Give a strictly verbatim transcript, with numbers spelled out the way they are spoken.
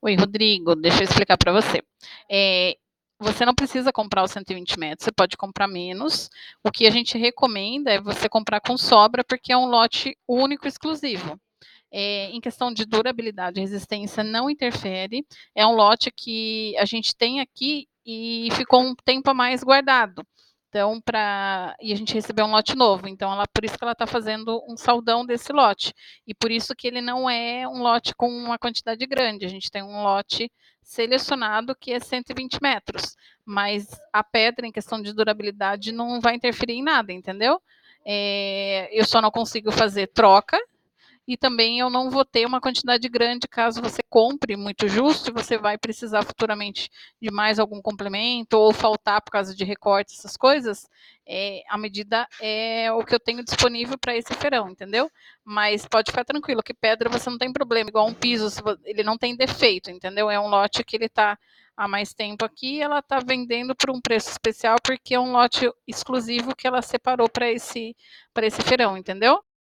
Oi, Rodrigo, deixa eu explicar para você. Eh, você não precisa comprar os cento e vinte metros, você pode comprar menos. O que a gente recomenda é você comprar com sobra, porque é um lote único exclusivo. Eh, em questão de durabilidade e resistência não interfere, é um lote que a gente tem aqui e ficou um tempo a mais guardado. Então pra e a gente recebeu um lote novo, então ela por isso que ela está fazendo um saldão desse lote. E por isso que ele não é um lote com uma quantidade grande, a gente tem um lote selecionado que é cento e vinte metros, mas a pedra em questão de durabilidade não vai interferir em nada, entendeu? Eh, eu só não consigo fazer troca, e também eu não vou ter uma quantidade grande caso você compre muito justo e você vai precisar futuramente de mais algum complemento ou faltar por causa de recorte, essas coisas, eh, a medida é o que eu tenho disponível para esse feirão, entendeu? Mas pode ficar tranquilo que pedra você não tem problema, igual um piso, se vo ele não tem defeito, entendeu? É um lote que ele está há mais tempo aqui e ela está vendendo por um preço especial, porque é um lote exclusivo que ela separou para esse para esse feirão, entendeu?